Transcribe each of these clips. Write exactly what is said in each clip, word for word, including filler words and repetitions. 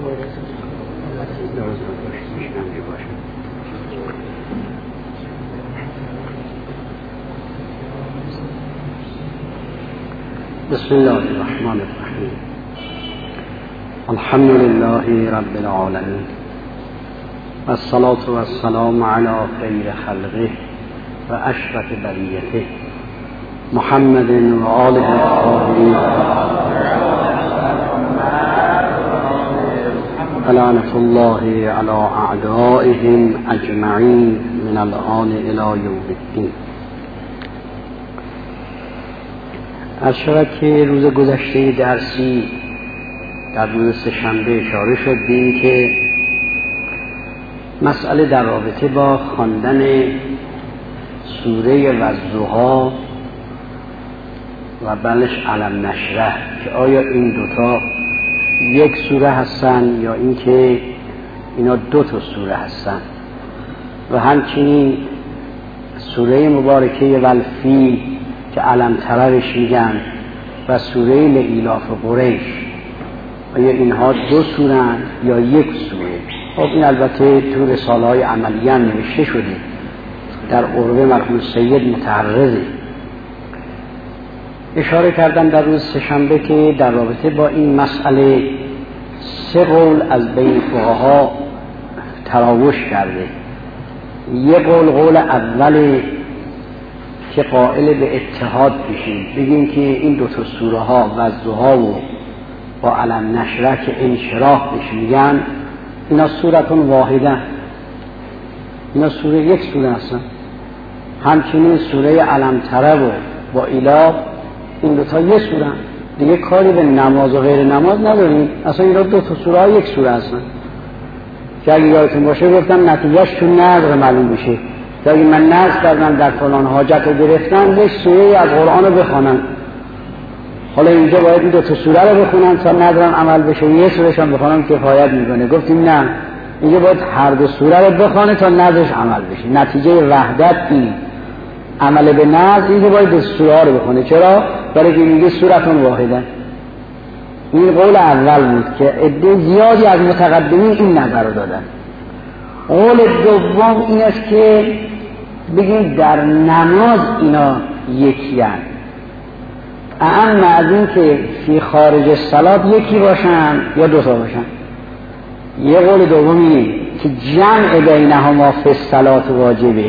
بسم الله الرحمن الرحیم. الحمد لله رب العالمین والصلاة والسلام علی خیر خلقه و اشرف بریته محمد و آله الطاهرین لعنة الله على اعدائهم اجمعین من الآن الی یوم الدین. از شود که روز گذشته درسی در روز سه‌شنبه اشاره شد به این که مسئله در رابطه با خواندن سوره والضحی و بعدش الم نشرح که آیا این دوتا یک سوره هستن یا اینکه اینا دو تا سوره هستن، و همچنین سوره مبارکه والفیل که الم ترش میگن و سوره لإیلاف قریش آیا اینها دو سوره یا یک سوره؟ خب این البته تو رساله های عملی هم نوشته شده، در عربه مرحوم سید متعرضه. اشاره کردم در روز سه‌شنبه که در رابطه با این مسئله سه قول از بین فقها تراوش کرده. یک قول قول اوله که قائل به اتحاد بشیم، بگیم که این دو تا سوره ها والضحی و با الم نشرح که انشراح بهش میگن اینا سورتون واحده، اینا سوره یک سوره هستن. همچنین سوره الم تره و با ایلاف این دو تا یک سوره، دیگه کاری به نماز و غیر نماز نداریم، اصلا اینا دو تا سوره ها یک سوره هستن. که اگه یادتون باشه گفتم نتیجهش تو نظر معلوم بشه که اگه من نظر کردم در فلان حاجت رو گرفتم یک سوره از قرآن رو بخونم، حالا اینجا باید این دو تا سوره رو بخونم تا نظرم عمل بشه، یه سورهش هم بخونم کفایت میکنه. گفتیم نه، اینجا باید هر دو سوره رو بخونه تا نظرش عمل بشه. نتیجه وحدت این عمل به نظر اینجا باید دو سوره رو بخونه. چرا؟ برای که میگه سورتون واحده. این قول اول بود که عده زیادی از متقدمین این نظر رو دادن. قول دوم این است که بگیم در نماز اینا یکی هستند، اما از این که فی خارج الصلاة یکی باشن یا دو تا باشن. یه قول دوم اینه که جمع بینهما فی الصلاة واجبه،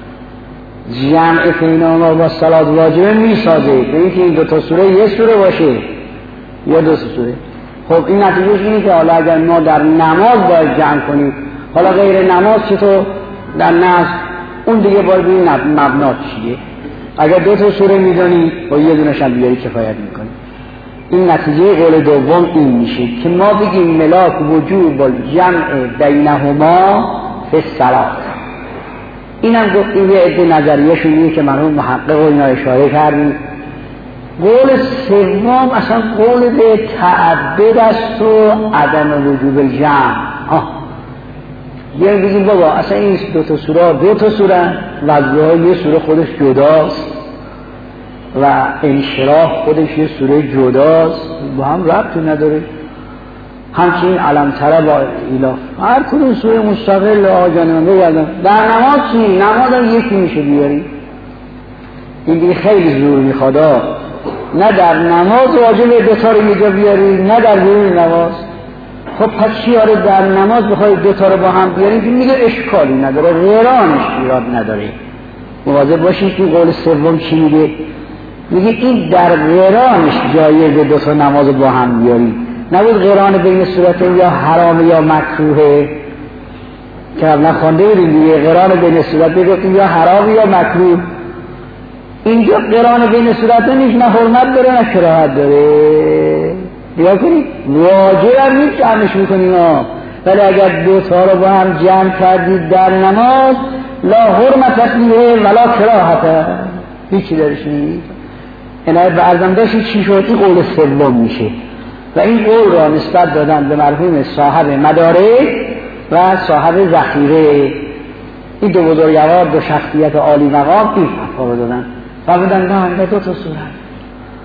جمع بینهما با صلاة واجبه میسازه به اینکه این دو تا سوره یه سوره باشه یا دو سوره. خب این نتیجهش اینه که حالا اگر ما در نماز باید جمع کنیم، حالا غیر نماز چطور؟ در نماز اون دیگه باید ببینیم مبنا چیه. اگر دو تا سوره میدونی با یه دونش هم بیاری کفایت میکنی. این نتیجه قول دوم این میشه که ما بگیم ملاک وجوب الجمع بینهما فی الصلاة. اینم گفتیم یه عده نظریه‌شون اینه که مرحوم محقق و اینا اشاره کردیم. قول سوم اصلا قول به تعبد است و عدم وجوب الجمع. ها یه بگیم بابا اصلا این دو تا سوره دو تا سوره والضحی یه سوره خودش جداست و انشراح خودش یه سوره جداست، با هم ربطی نداره. همچنین الم تره با ایلاف هر کدوم سوره مستقل آجانه بگردم. در نماز چی؟ نماز هم یکی میشه بیاری. این دیگه خیلی زور میخواد، نه در نماز واجبه دوتا رو یه جا بیاری نه در بیرون نماز. خب پس چی آره در نماز بخوای دوتا رو با هم بیاریم که میگه اشکالی نداره، غیرانش ایراد نداره. مواظب باشید که قول سوم چی میگه؟ میگه این در غیرانش جایزه دوتا نماز با هم بیاری. نبود غیران بین صورتین یا حرام یا مکروهه که قبلا خوانده بودیم دیگه. غیران بین صورت بگفتیم یا حرام یا مکروه. اینجا قرآن بین صورتینش نه حرمت داره نه کراهت داره. بیا کنید واجب هم نیست جمعش میکنیم ها، ولی اگر دو تا رو با هم جمع کردید در نماز لا حرمت فیه ولا کراهت، هیچی درش نیست. عنایت به عرضم داشتید چی شد؟ این قول سوم میشه و این قول را نسبت دادن به مرحوم صاحب مدارک و صاحب ذخیره. این دو بزرگوار دو شخصیت عالی مقام این فتوا رو دادن و بودن نه دو تا سوره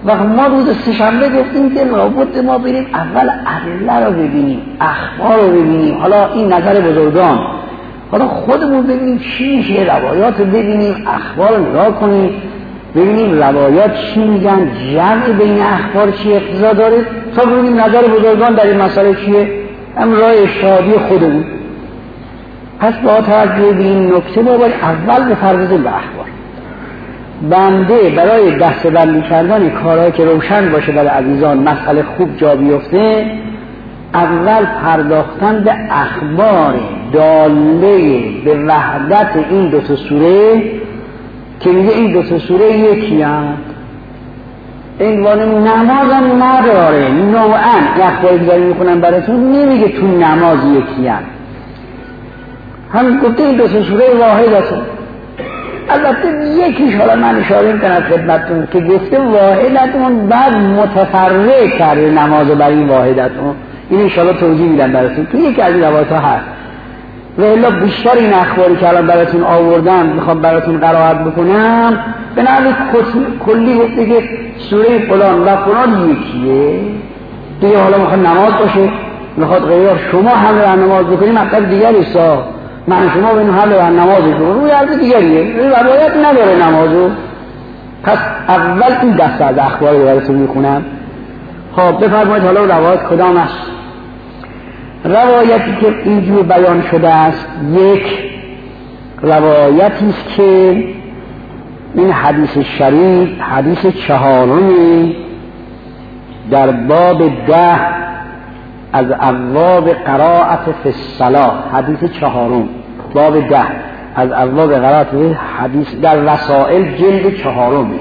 و ما روز سه‌شنبه گفتیم که لابد ما بریم اول ادله رو ببینیم، اخبار رو ببینیم، حالا این نظر بزرگان، حالا خودمون ببینیم چی میشه، روایات رو ببینیم، اخبار رو نگاه کنیم، ببینیم روایات چی میگن، جمع بین اخبار چی اقتضا داره، تا ببینیم نظر بزرگان در این مسئله چیه، هم راه اجتهادی خودمون. پس با توجه به این نکته ما باید اول بپردازیم به اخبار. بنده برای دسته بندی کردن کارهایی که روشن باشه برای عزیزان مسئله خوب جا بیفته، اول پرداختن به اخبار داله به وحدت این دو تا سوره که میگه این دو تا سوره یکی هست. عنوان نماز هم نداره، نوعا اخباری که داریم میکنم براتون نمیگه تو نماز یکی هست، هم گفته این دو تا سوره واحد هست. البته یکیش حالا من اشاره میکنم خدمتتون که گفته واحدتون بعد متفرق کرده نماز بر این واحدتون، این انشاءالله توضیح میدم براتون تو یکی از این روایت ها هست. و الا بیشتر این اخباری که الان براتون آوردم میخوام براتون قرائت بکنم به نحو کلی گفته که سوره فلان و فلان یکیه دیگه، حالا میخواد نماز باشه میخواد غیر شما هم رو نماز بکنیم مطلب دیگری است، من شما بین حل و نماز بکنیم روی عرض دیگریه، روایت نداره نمازو. پس اول این دسته از اخبار رو براتون میخونم. خب بفرمایید حالا روایت کدام است؟ روایتی که اینجور بیان شده است یک روایتی است که این حدیث شریف حدیث چهارمی در باب ده از ابواب قرائت فی الصلاة، حدیث چهارم باب ده از ابواب قرائت حدیث در رسائل جلد چهارمی.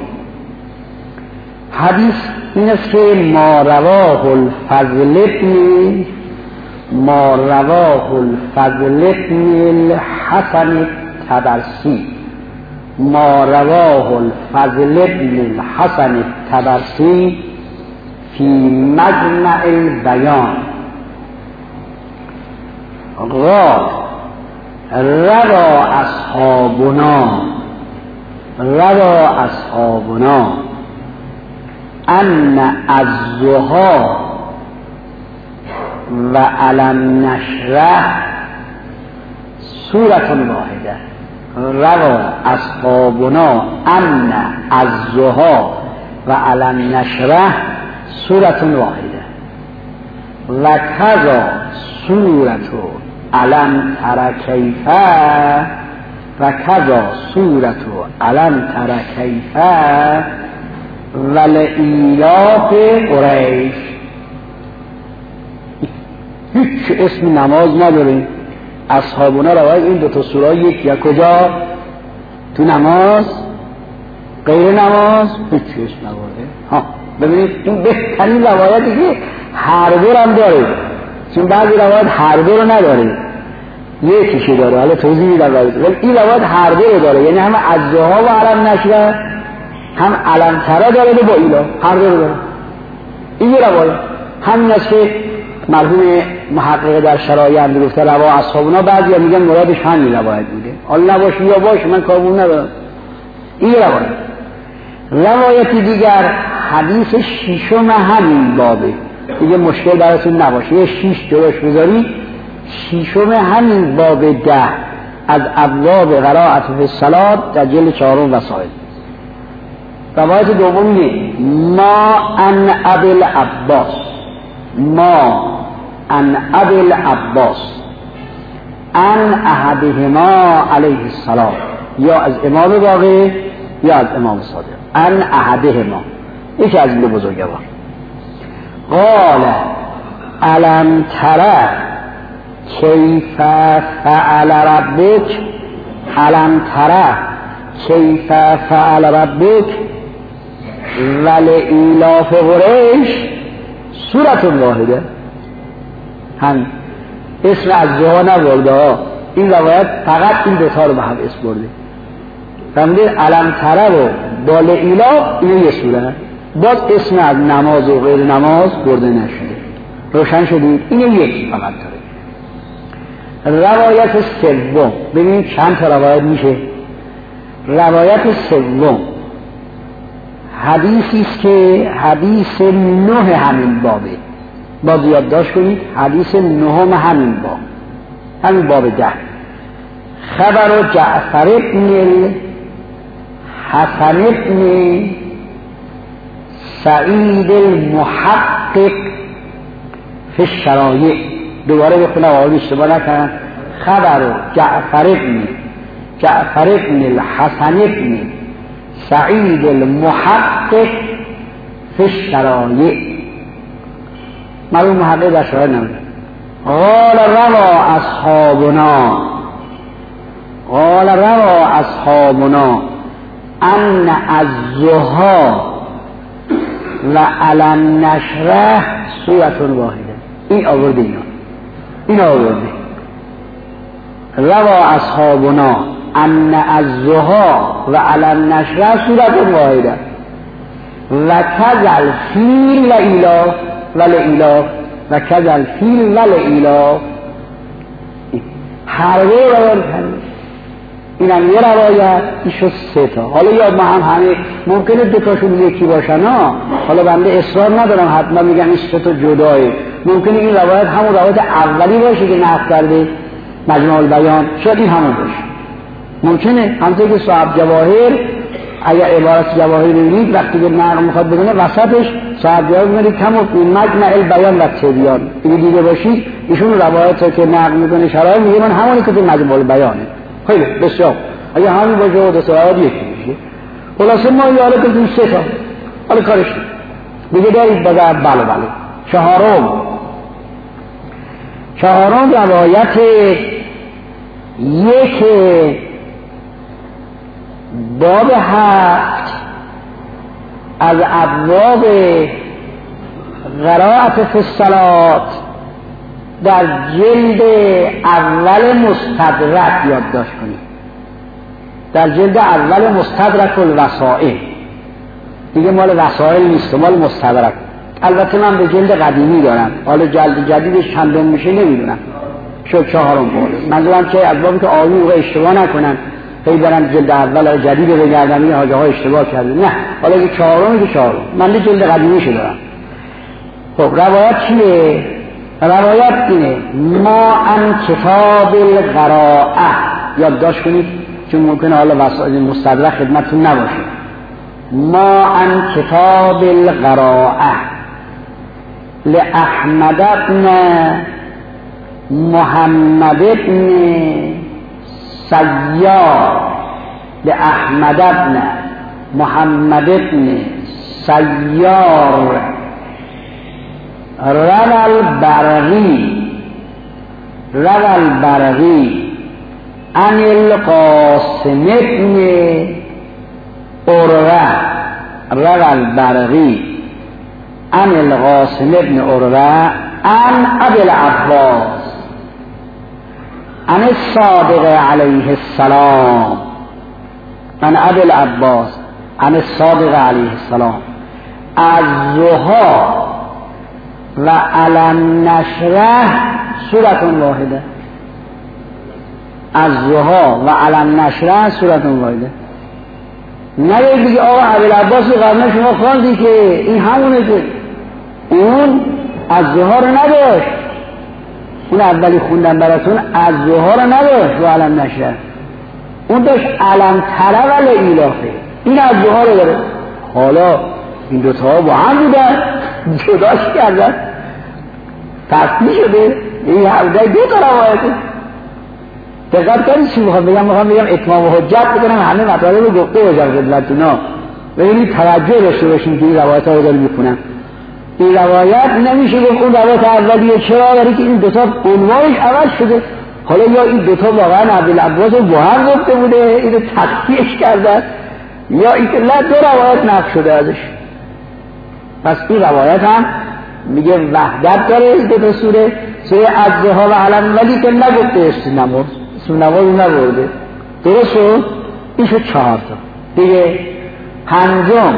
حدیث این است که ما رواه الفضل ابن ما رواه الفضل ابن الحسن الطبرسی ما رواه الفضل ابن الحسن الطبرسی فی مجمع البیان قال روا اصحابنا روا اصحابنا ان الضحی و علم نشرح سورة واحده. روا اصحابنا ان الضحی و علم نشرح سورة واحده و کذا سورة علم تر کیفه و کذا سورة علم تر کیفه و لإیلاف قریش. هیچ اسم نماز نداره. اصحابنا روایت این دو تا سوره یک یا کجا؟ تو نماز، غیر نماز هیچ اسم نداره. ها ببینید این بهترین روایتی که هر دو هم داره، چون بعضی روایت هر دو رو نداره، یکیشو داره. حالا توضیح میدم ولی این روایت هر دو رو داره، یعنی هم الضحی و علم نشرح هم علم تره داره با ایلا، هر دو رو داره. این یه روایت همین است که مرحوم محقق در شرایع هم گفته روا اصحابنا، بعضی هم میگن مرادش همین روایت بوده. حالا نباشه یا باشه من کارمون ندارم. این یه روایت. روایتی دیگر حدیث ششم همین بابه، دیگه مشکل براتون نباشه یه شیش جلوش بذاری، ششم همین باب ده از ابواب قرائت فی الصلاة در جلد چهارم وسائل. روایت دومی ما ان ابی العباس ما ان ابی العباس ان احدهما علیه السلام، یا از امام باقر یا از امام صادق. ان احدهما یکی از این بزرگوار. قال الم تره کیف فعل ربک الم تره کیف فعل ربک ولإیلاف قریش سورة واحده. هم اسم از جا نبرده، این روایت فقط این دوتا رو به هم اسم برده. فهمیدید الم تره رو با لإیلاف اینو یه سوره، باز اسم از نماز و غیر نماز برده نشده. روشن شدید؟ اینو یکی فقط داره. روایت سوم ببینید چند تا روایت میشه. روایت سوم حدیثی است که حدیث نه همین بابه. باز یادداشت کنید حدیث نهم همین باب، همین باب ده. خبر جعفر ابن حسن ابن سعید المحقق فی الشرایع. دوباره بخونم آقای اشتباه نکنم. خبر جعفر ابن جعفر ابن الحسن ابن سعید المحقق فی الشرایع. معلوم محقق در شرایع نمیده. قال روا اصحابنا قال روا اصحابنا ان الزها و علم نشره سورة واحده. این آورده اینا این آورده روا اصحابنا ان الزها و علم نشره سورة واحده و کذل فیل و ایلاف و لئیلاف و کذل فیل و لئیلاف. هر روی روایت هست. این هم یه روایت، این شد سه تا. حالا یاد ما هم همه ممکنه دوتاشون یکی باشن ها. حالا بنده اصرار ندارم حتما میگم این سه تا جدایه. ممکنه این روایت همون روایت اولی باشه که نقل کرده مجموع البیان، شاید این همون باشه. ممکنه همونطور که صاحب جواهر، اگر عبارت جواهر ببینید وقتی که نقل میخواد بگونه وسطش صاحب جواهر ببینید کم مجمع البیان و تبیان. این دیده باشید ایشون روایت که نقل میکنه شرایط میگه من همونی که تو مجموع البیانه. خیلی بسیار اگه همین باشه و دو سواد یکی میشه. خلاصه ما یاله بگیم سه تا. حالا کارش دیگه دارید بگه بله بله. چهارم چهارم روایت یک باب هفت از ابواب قرائت فی الصلاة در جلد اول مستدرک یادداشت کنید. در جلد اول مستدرک الوسائل. دیگه مال وسائل نیست، مال مستدرک. البته من به جلد قدیمی دارم، حالا جلد جدیدش چندم میشه نمیدونم. شد چهارم بوده. منظورم که از بابی که آیون رو اشتباه نکنن هی برن جلد اول جدید رو بگردن این حاجه ها اشتباه کرده. نه، حالا که چهارم که چهارم من به جلد قدیمیش دارم. خب روایت چیه؟ روایت اینه ما ان کتاب القراءه. یادداشت کنید چون ممکنه حالا وسایل مستدرک خدمتتون نباشه. ما ان کتاب القراءه لاحمد بن محمد بن سیار لاحمد بن محمد بن سیار روى البرغي روى البرغي عن القاسم بن عروة روى البرغي عن القاسم بن عروة عن ابي العباس عن الصادق عليه السلام عن ابي العباس عن الصادق عليه السلام الزها و علم نشره سورة واحده. از زها و علم نشره سورة واحده. نگه بگی آقا ابوالعباس قبلا شما خواندی که این همونه که اون از زها رو نداشت. اون اولی خوندن براتون از زها رو نداشت و علم نشره. اون داشت علم تره و لئیلافه. این از زها رو داره. حالا این دوتا با هم بودن جداش کردن تصدیح شده. این حوضه دو تا روایته. دقت کنید چی میخوام بگم؟ میخوام بگم اتمام و حجت بکنم همه مطالب رو گفته باشم خدمتتونا. ببینید توجه داشته باشین که این روایت ها رو دارم میکنم. این روایت نمیشه گفت اون روایت اولیه. چرا؟ برای که این دوتا عنوانش عوض شده. حالا یا این دوتا واقعا ابوالعباس رو با هم گفته بوده اینو تصحیحش کردن، یا این که نه دو روایت نقل شده ازش. پس این روایت هم میگه وحدت داره دو تا سوره، سوره الضحی و علم، ولی که نگفته اسم نماز اسم نماز نبرده. درست شد؟ این شد چهار تا دیگه. پنجم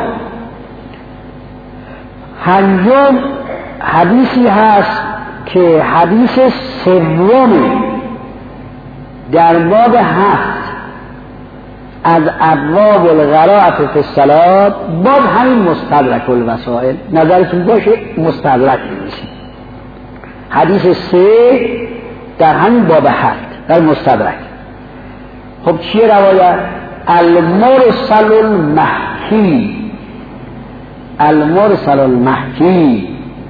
پنجم حدیثی هست که حدیث سوم در باب هفت از ابواب القراءة فی الصلاة باز همین مستدرک الوسائل نظرتون باشه مستدرک بنویسید. حدیث سه در همین باب هفت در مستدرک. خب چیه روایت؟ المرسل المحکی، المرسل المحکی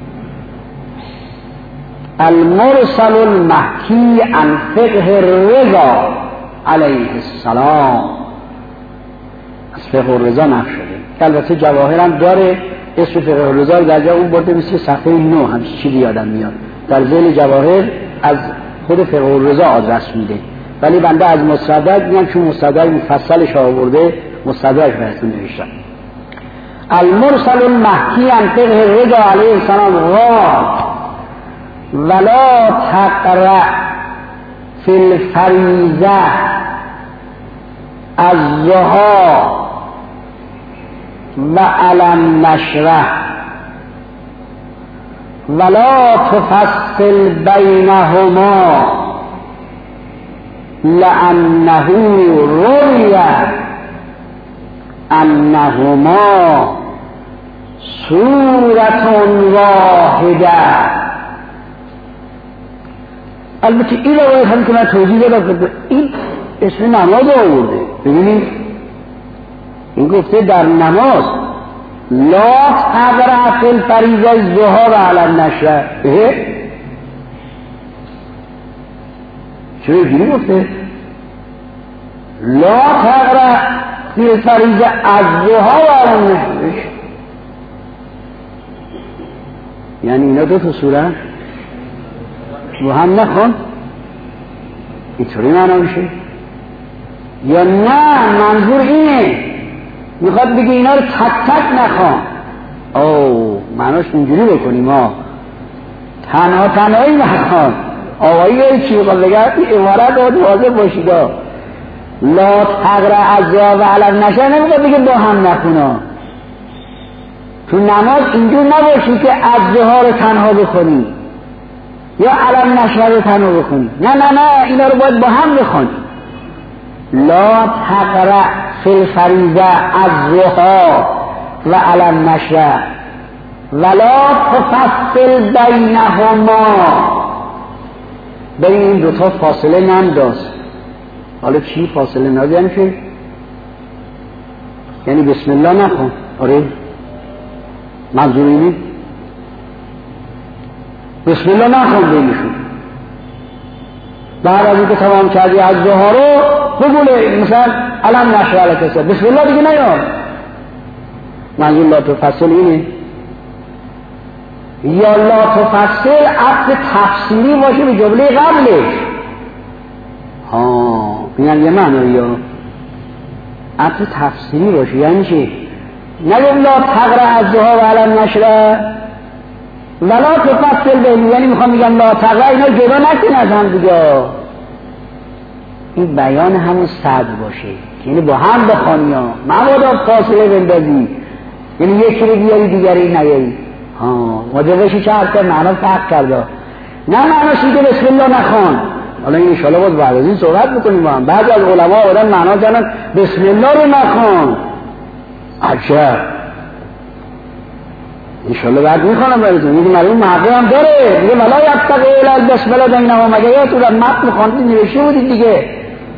المرسل المحکی عن فقه الرضا علیه السلام. از فقه الرضا نقل شده. البته جواهر هم داره اسم فقه الرضا در جا اون برده مثل صفحه نو هم چیزی یادم میاد در ذیل جواهر از خود فقه الرضا آدرس میده، ولی بنده از مستدرک میگم چون مستدرک مفصلش آورده مستدرک بهتون نوشتم. المرسل المحکی عن فقه الرضا علیه السلام غار ولا تقرأ فی الفریضه الضحی و علم نشره ولا تفصل بینهما لأنه روی انهما سورة واحده. البته این روایت هم که من توضیح دادم این اسم نماز آورده. ببینید این گفته در نماز لا تقرأ فی الفریضه الضحی و علم نشره. چرا اینجوری گفته؟ لا تقرأ فی الفریضه الضحی و علم نشره، یعنی اینا دو تا سوره رو هم نخون. اینطوری معنا میشه یا نه منظور اینه میخواد بگه اینا رو تک تک نخون؟ او معناش اینجوری بکنیم ما تنها تنهایی نخون. آقایی یه چی بخواد بگه این عبارت باید واضح باشید. لا تقرأ الضحی و علم نشره نمیخواد بگه با هم نخونا. تو نماز اینجور نباشی که الضحی رو تنها بخونی یا علم نشره رو تنها بخونی. نه نه نه اینا رو باید با هم بخونی. لا تقرأ فی الفریضه الضحی و علم نشره ولا تفصل بینهما. بین این دوتا فاصله ننداز. حالا چی فاصله ننداز یعنی چی؟ یعنی بسم الله نخون. آره منظور اینه بسم الله نخون بینشون. بعد از اینکه تمام کردی از ضحی رو بگوله مثلا علم نشره لکسه بسم الله دیگه نیاد. منظور لا تفصل اینه. یا لا تفصل عطف تفصیلی باشه به جمله قبلش. ها میگن یه معنی یا عطف تفصیلی باشه یعنی چی؟ نگم لا تقرأ الضحی و علم نشره ولا تفصل بینی، یعنی میخوام میگم لا تقرأ اینا جدا نکنی از هم دیگه. این بیان همون صدر باشه یعنی با هم بخوانی ها مبادا فاصله بندازی، یعنی یکی رو بیاری دیگری نیاری. ها مجوزشی چه حرکت معنا فرق کرده. نه معناشی که بسم الله نخوان. حالا این انشاءالله باز بعد از این صحبت بکنیم با هم. بعضی از علما آدم معنا کردن بسم الله رو نخوان. عجب انشاءالله بعد میخوانم براتون. میگه معلوم محقق هم داره میگه ولا یبتغی الی البسم الله بینهما. مگه یادتون در متن خواندید نوشته بودید دیگه.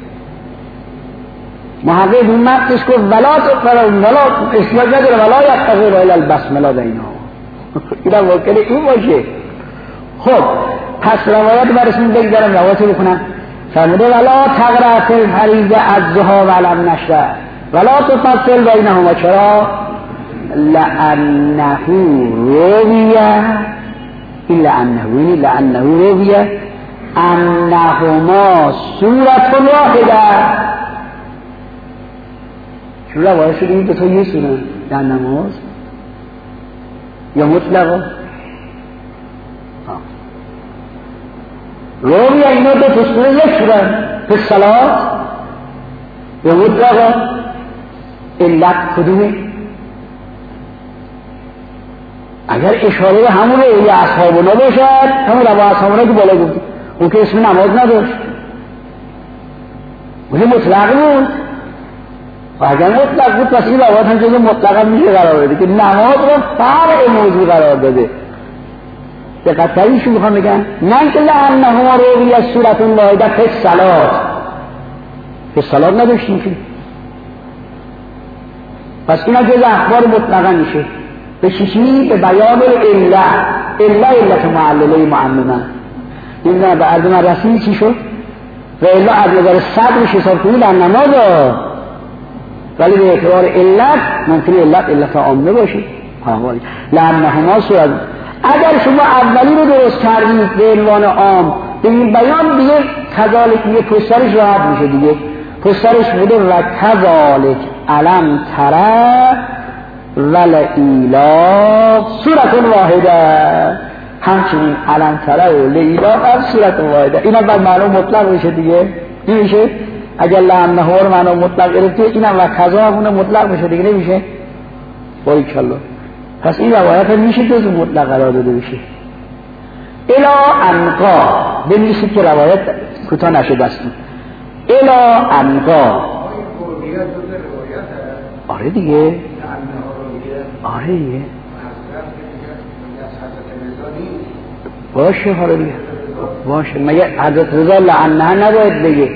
محقق این متنش گفت ولا تفرون ولا احتیاج نداره ولا یبتغی الی البسم الله بینهما. اینا واکنه این باشه. خب پس روایت برسون بگذارم روایت بکنم. فرموده ولا تقرأ فی الفریضه الضحی و علم نشره ولا تفصل بینهما. چرا؟ لأنه رویه این لأنه اینی لأنه رویه انهما سورة واحده. چون روایت شده این دو تا یه سوره در نماز یا مطلقا رویه اینا دو تا سوره یک سوره فی صلات یا مطلقا علت کدومه؟ اگر اشاره به همون روی اصحابنا باشد همون روی اصحابنا که بالا گفتیم اون که اسم نماز نداشت اون مطلق بود. و اگر مطلق بود پس این روایت هم جزو مطلق هم میشه قرار بده که نماز رو فرع موضوع قرار داده. دقت تریشون میخوام بگم نه که لعنهما روی از صورت واحده فی الصلاة، فی الصلاة نداشتیم که، پس اینا جز اخبار مطلقا میشه. به چیزی به بیان الا الا علت معلله معممه. این نه به عرض من رسمی چی شد؟ و الا از نظر صدرش حساب کنید در نماز، ولی به اعتبار علت ممکنه علت علت عامه باشه. لعنهما صورت، اگر شما اولی رو درست کردید به عنوان عام به این بیان دیگه کذالک دیگه پشترش راحت میشه دیگه. پشترش بوده و کذالک علم تره ولئیلا صورت واحده، همچنین علم تره و لیلا از صورت واحده. اینا بر معنی مطلق میشه دیگه، نمیشه؟ اگر لعنه رو معنی مطلق گرفته اینا و کذا همونه مطلق میشه دیگه، نمیشه؟ باریکالله. پس این روایت میشه جز مطلق قرار داده بشه. الا انقا بنویسید که روایت کوتاه نشده است. الا انقا آره دیگه، آره دیگه باشه، حالا دیگه باشه. مگه حضرت رضا لعنه نباید بگه؟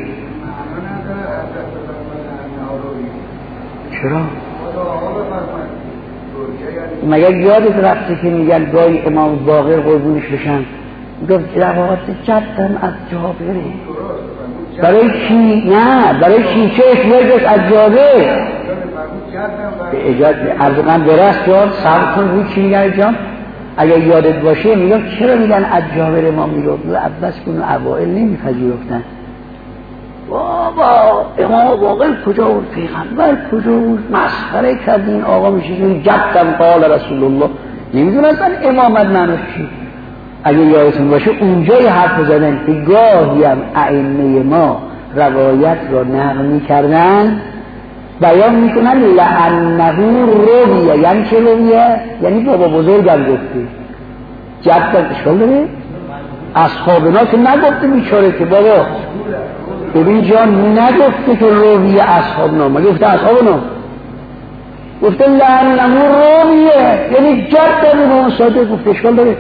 چرا؟ مگه یادت رفته که میگن گاهی امام باقر قربونش بشن گفت روایت جدم از جابره. برای چی؟ نه برای چی؟ چه احتیاج از جابر؟ به اجازه ارزقان درست جان صبر کن روی چی میگن جان؟ اگر یادت باشه میگم چرا میگن از جابر امام میگفت عباس کنو اوائل نمیپذیرفتن. بابا امام باقر کجا بود؟ پیغمبر کجا بود؟ مسخره کردین آقا میشه جدم قال رسول الله. نمیدونستن امامت معنی چی. اگه یادتون باشه اونجای حرف زدن که گاهی هم ائمه ما روایت را نقل میکردن بیان میکنن لعنه رویه. یعنی چه رویه؟ یعنی بابا بزرگم گفته. جدم اشکال داره؟ اصحابنا که نگفته بیچاره که بابا ببین جان نگفته که رویه اصحابنا، ما گفته اصحابنا، گفته لعنه رویه یعنی جدم به اون ساده گفته. اشکال داره؟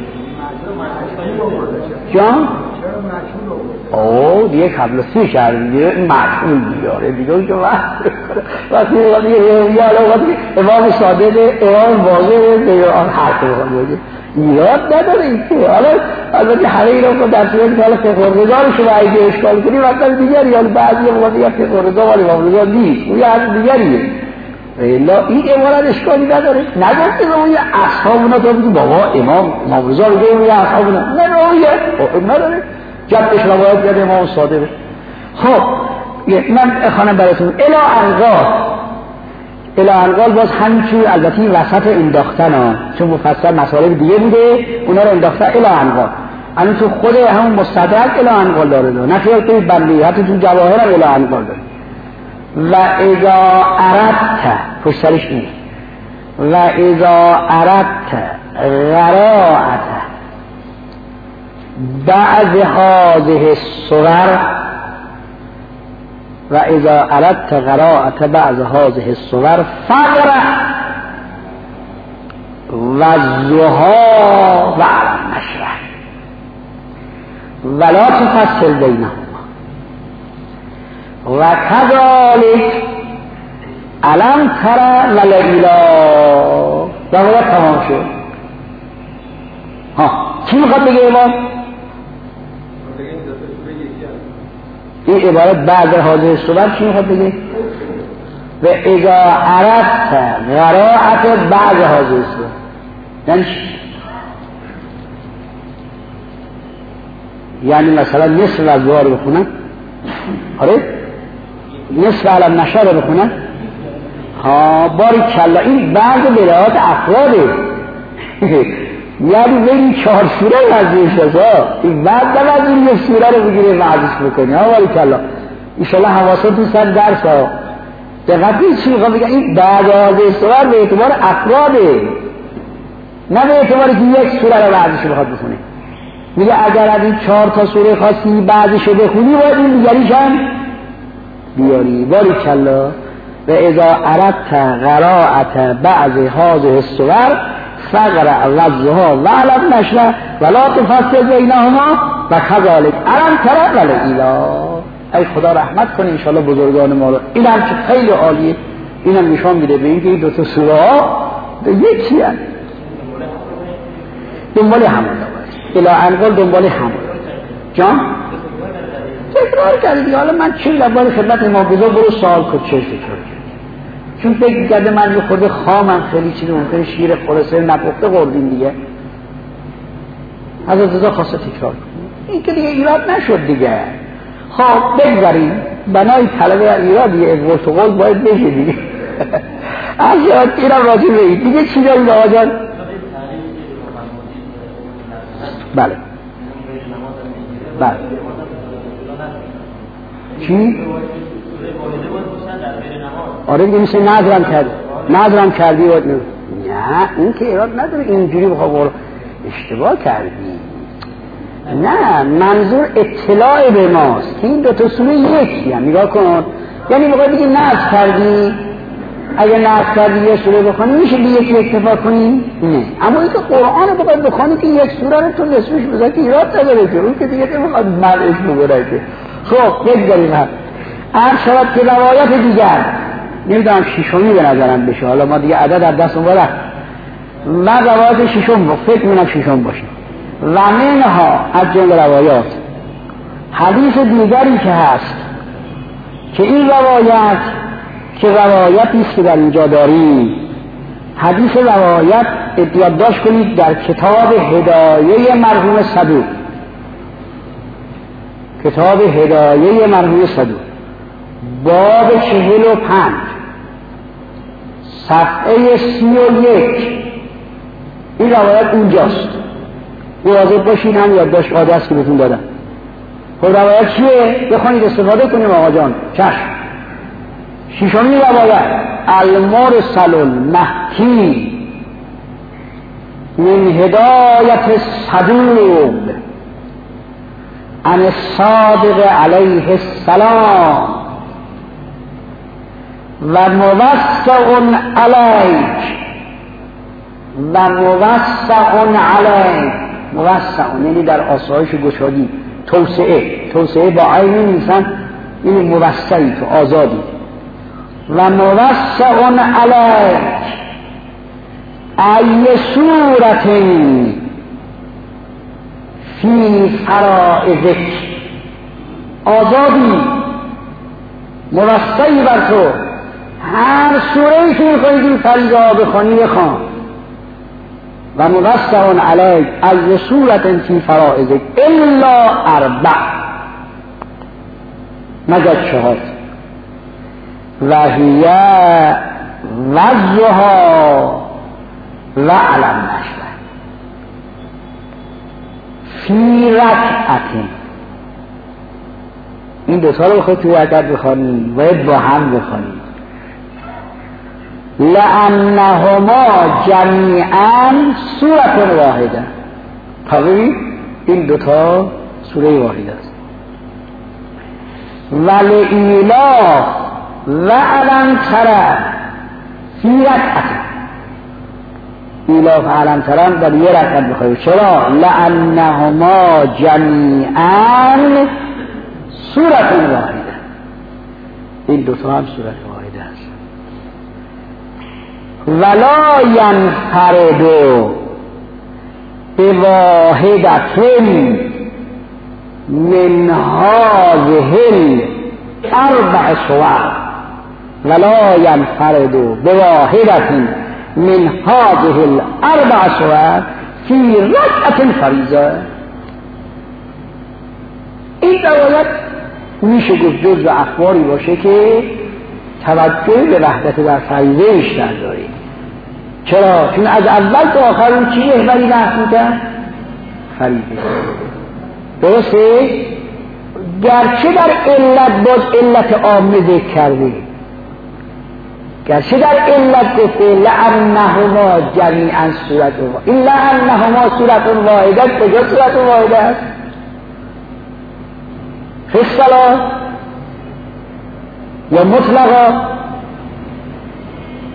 جان؟ اوه دیگه قبل سی شهر دیگه مشغول بیاره دیگه که وقتی دیگه رویه حالا وقتی امام صادق امام واضح دیگه آن حرف رو بگه ایراد نداره این که حالا البته همه اینا رو در صورت که حالا فقه رضا رو شما اگه اشکال کنی وقتا دیگری یا بعضی موقع دیگه فقه رضا ولی امام رضا نیست اون یه حرف دیگریه. الا این عبارت اشکالی نداره. نگفته روی اصحابنا تا بگی بابا امام امام رضا رو روی اصحابنا نه رویه نداره. جدش روایت کرده امام صادق. خب من خانم براتون الا انقال الا انقال باز همینجور البته این وسط انداختن ها چون مفصل مسائل دیگه بوده اونا رو انداختن الا انقال. الان تو خود همون مستدرک الا انقال داره نه خیال کنید بندی حتی تو جواهر هم الا انقال داره. و اذا اردت پشترش این و اذا اردت غراءت بعض هذه الصور و اذا اردت غراءت بعض هذه الصور فقرأ و الضحی و النشر ولا تفصل بینهما و کذالک علم تر ولئیلا. روایت تمام شد. ها چی میخواد بگه امام؟ این عبارت بعد حاضر صورت چی میخواد بگه؟ و اذا عرفت غراءت بعد حاضر صورت یعنی یعنی مثلا نصف از دوار بخونن آره؟ نصف علم نشر رو بخونن ها باری کلا این بعد بلایات افراده یعنی بگی چهار سوره وزیرش هست این بعد نوزیر یک سوره رو بگیره وزیش بکنی ها باری کلا ایشالله حواستون سر درس ها دقیقی چی میخوام بگم این بعد آزه سوره به اعتبار افراده نه به اعتباری که یک سوره رو وزیش بخواد بخونه. میگه اگر از این چهار تا سوره خواستی بعضیشو بخونی باید این دیگریش هم بیاری. باری کلا و اذا اردت قراءت بعض هذه السور فقرأ وضعها وعلم نشره ولا تفصل بینهما و کذالک الم تر ولایلا. ای خدا رحمت کنه انشاءالله بزرگان ما رو. این هم که خیلی عالیه، این هم نشان میده به اینکه این دو تا سوره ها یکی هست، دنبال همون باید الا انقل دنبال همون جان تکرار کردی. حالا من چه لبال خدمت ما بزرگ برو سوال کن چه تکرار کردی، چون فکر کرده من یه خود خامم خیلی چیزی ممکنه شیر خلاصه نپخته خوردیم دیگه. از از خواسته تکرار کن این که دیگه ایراد نشد دیگه. خب بگذاریم بنای طلبه ایرادیه از قول باید بشه دیگه. از یاد اینم راجع به این دیگه چی داریم به آجان؟ بله بله چی؟ آره دیگه میشه نظرم کردی نظرم کردی باید نه نه این که ایراد نداره اینجوری بخواه اشتباه کردی. نه منظور اطلاع به ماست که این دو تا سوره یکی هم نگاه کن. یعنی بخواه بگی نظر کردی، اگه نظر کردی یه سوره بخونی میشه بی یکی اکتفا کنی؟ نه. اما این که قرآن رو بخواه بخونی که یک سوره رو تو نصفش بذاری که ایراد نداره که اون که دیگه نمیخواد مرعش بگره که. خب بگذاریم هم هر شود که روایت دیگر نمیدونم شیشمی به نظرم بشه، حالا ما دیگه عدد از دست اون من روایت شیشم با فکر میکنم شیشم باشه. و منها از جمله روایات حدیث دیگری که هست که این روایت که روایتی است که در اینجا داریم، حدیث روایت یادداشت کنید در کتاب هدایه مرحوم صدوق، کتاب هدایه مرحوم صدوق باب چهل و پنج صفحه سی و یک این روایت اونجاست. واضح باشین هم یادداشت آده است که بهتون دادم. خب روایت چیه؟ بخوانید استفاده کنیم آقا جان. چشم. ششمی روایت المرسل المحکی من هدایت صدوق عن الصادق علیه السلام و موسع علیک و موسع علیک. موسع یعنی در آسایش گشادی، توسعه، توسعه با عین نیستن، این موسعی تو آزادی. و موسع علیک ای صورت فی فرائضک، آزادی موسعی بر تو، هر سوره‌ای که می‌خواید این فریضه بخوانی بخوان. و موسع علیک ای صورت فی فرائضک الا اربع، مگر چهار. و هی وضعها و علم نشره فی رکعت. این دو تا رو بخواید توی رکعت بخوانید باید با هم بخوانید. لأنهما جمیعا سورة واحده. طبیعی این دو تا سوره واحده است. ولئیلا و علم تره فی رکعت. ایلا و علم تره در یه رکعت بخواهید. چرا؟ لأنهما جمیعا سورة واحده. این دو تا هم سوره واحده است. ولا ینفرد بواحدة من هذه اربع سور. ولا ینفرد بواحدة من هذه الاربع سور فی رکعت فریضه. این روایت میشه گفت جزء اخباری باشه که توجه به وحدت در فریضه بیشتر داریم. چرا؟ چون از اول تا آخر اون چی احولی بحث میکرد؟ فریضه. درسته؟ گرچه در علت باز علت عامه ذکر کرده، گرچه در علت گفته لأنهما جمیعا صورت واحده، این لأنهما صورت واحده کجا صورت واحده است؟ فی الصلاة یا مطلقا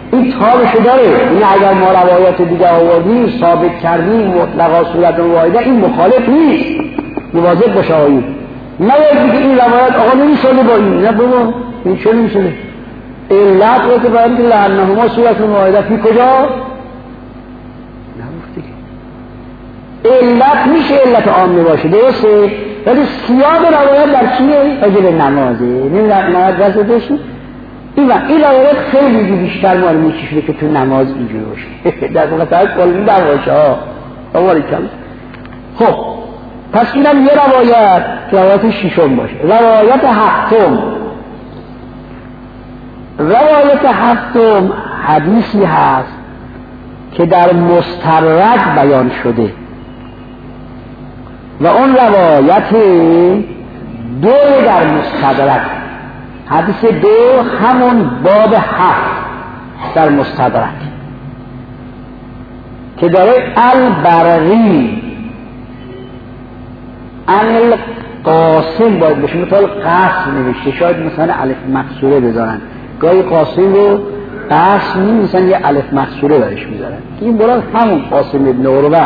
این تابشو داره. این اگر ما روایت دیگه آوردیم ثابت کردیم مطلقا صورت واحده، این مخالف نیست، مواظب باشه آقایون. نباید بگه این روایت آقا نمی‌سازه با این، نه بابا این چه نمی‌سازه. علت رو که باید که لعنهما صورت واحده فی کجا؟ نگفته که علت میشه علت عامه باشه، درسته؟ ولی سیاق روایت در چیه؟ راجع نمازه. نمی‌دونم نماز واسه داشتی؟ این این روایت خیلی بیشتر ما رو می‌کشونه که تو نماز اینجوری باشه. در واقع تا کلی در باشه ها. اول کم. خب پس اینم یه روایت، روایت ششم باشه. روایت هفتم. روایت هفتم حدیثی هست که در مستدرک بیان شده و اون روایت دو در مستدرک، حدیث دو همون باب هفت در مستدرک که داره البرقی عن القاسم باید بشه، مثال قاسم نوشته، شاید مثلا الف مکسوره بذارن، گاهی قاسم رو قاسم نمیسن یه الف مکسوره برش میذارن، این برای همون قاسم ابن عروه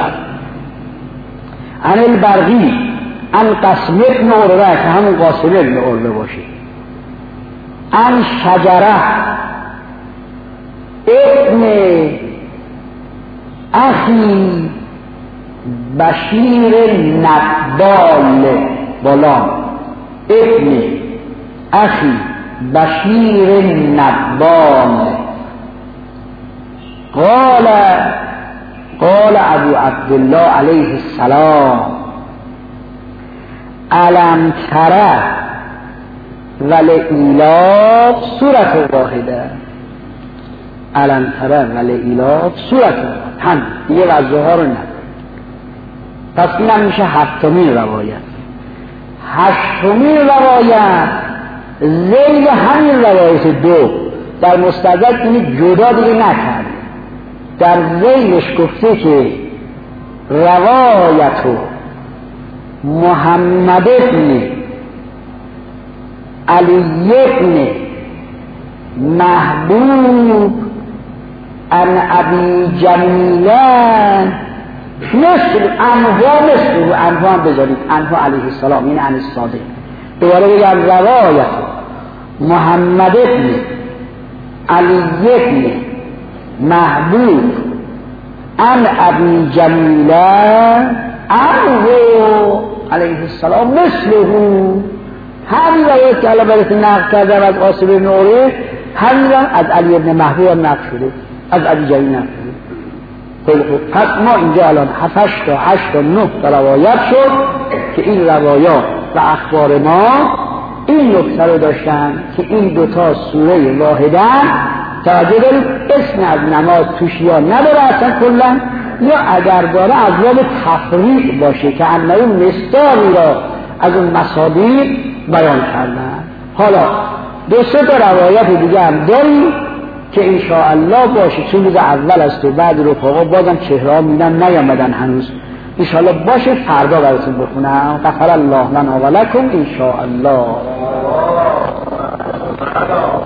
عن البرقی عن قاسم ابن عروه که همون قاسم ابن عروه باشه، عن شجره ابن اخی بشیر نبال بالام ابن اخی بشیر نبال قال قال ابو عبدالله علیه السلام علم تره ولئیلاف صورت واحده، علم تره ولئیلاف صورت واحده، هم دیگه وضعه ها رو نه. پس این هم میشه هفتمین روایت. هشتمین روایت ذیل همین روایت دو در مستدرک اینی جدا دیگه نکرد، در ذیلش گفته که روایت محمد ابن علی ابن محبوب عن ابی جمیلان مثل انها مثل انها هم بذارید انها علیه السلام، این عن الصادق. دوباره بگم روایت محمد ابن علی ابن محبوب عن ابی جمیلان انها علیه السلام مثله، همین روایت که الله برای نقل کردن از قاسم بن عروه همین از علی ابن محبوب هم نقل شده، از ابی جمیل نقل شده. پس ما اینجا الان هفت تا هشت تا نه تا روایت شد که این روایات و اخبار ما این نکته رو داشتن که این دوتا سوره واحدن توجه دارید اسم از نماز توش یا نداره اصلا کلا، یا اگر داره از باب تفریق باشه که انه مستاری را از اون مصادیق بیان کردن. حالا دو سه تا روایت دیگه هم داریم که انشاءالله باشه، چون روز اول است و بعد رفقا بازم چهره ها میدن نیامدن هنوز، انشاءالله باشه فردا براتون بخونم. غفر الله لنا و لکم انشاءالله.